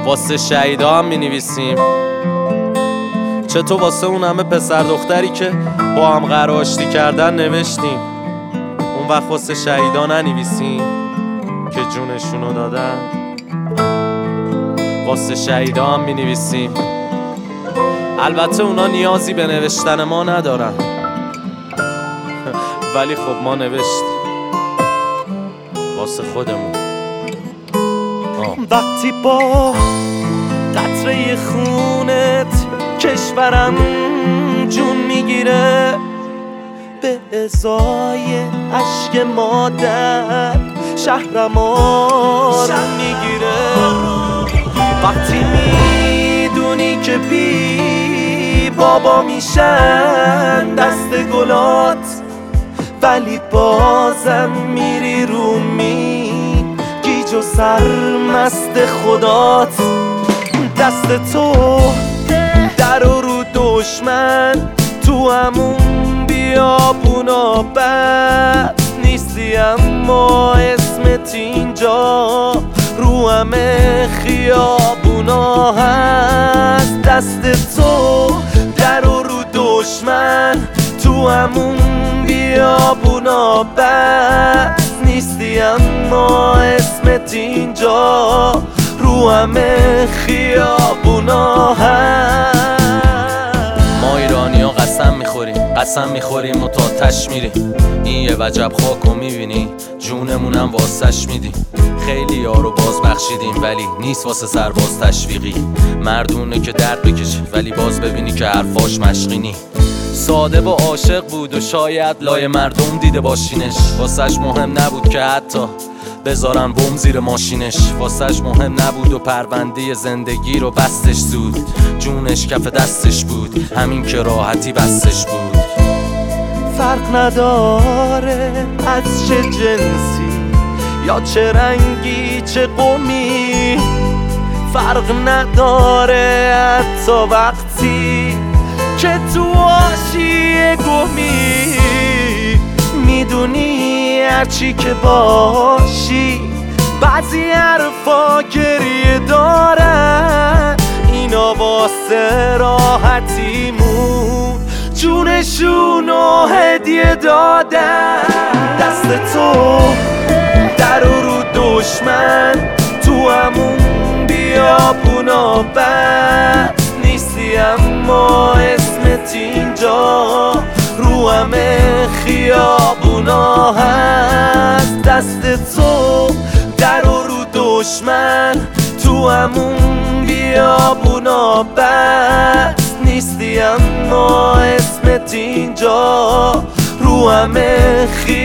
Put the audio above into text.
واسه شهیدا هم می‌نویسیم. چطور واسه اون همه پسر دختری که با هم قرار آشتی کردن نوشتیم، اون وقت واسه شهیدا ننویسیم که جونشونو دادن؟ واسه شهیدا هم می‌نویسیم. البته اونا نیازی به نوشتن ما ندارن ولی خب ما نوشتیم واسه خودمون. وقتی با قطره خونت کشورم جون میگیره، به ازای عشق مادر شهرم آرام میگیره. وقتی میدونی که بی بابا میشن دست گلات، ولی بازم میری رو گیج و سرمست خدات. دست تو در و رو دشمن تو همون بیابونا بد نیستی، اما اسمت اینجا رو همه خیابونا هست. دست تو در و رو دشمن تو همون بیابونا بد نیستی، اما اسمت اینجا رو همه خیابونا هست. ما ایرانی ها قسم میخوریم و تا تش میریم. این یه وجب خاکو میبینی جونمونم واسش میدیم. خیلی ها رو باز بخشیدیم ولی نیست واسه سرباز تشویقی. مردونه که درد بکشه ولی باز ببینی که حرفاش مشقینی. ساده و عاشق بود و شاید لای مردم دیده باشینش. واسش مهم نبود که حتی بذارن بم زیر ماشینش. واسش مهم نبود و پرونده زندگی رو بستش زود. جونش کف دستش بود، همین که راحتی بستش بود. فرق نداره از چه جنسی یا چه رنگی چه قومی، فرق نداره حتی وقتی که تو آشیه گمی. میدونی هرچی که باشی بعضی حرفا گریه دارن، اینا واسه راحتیمون جونشونو هدیه دادن. دست تو در و رو دشمن تو همون بیابونا بد نیستی، اما اسمت اینجا رو همه خیابونا هست. دست تو در و رو دشمن تو همون بیابونا بد نیستی، اما اسمت اینجا رو همه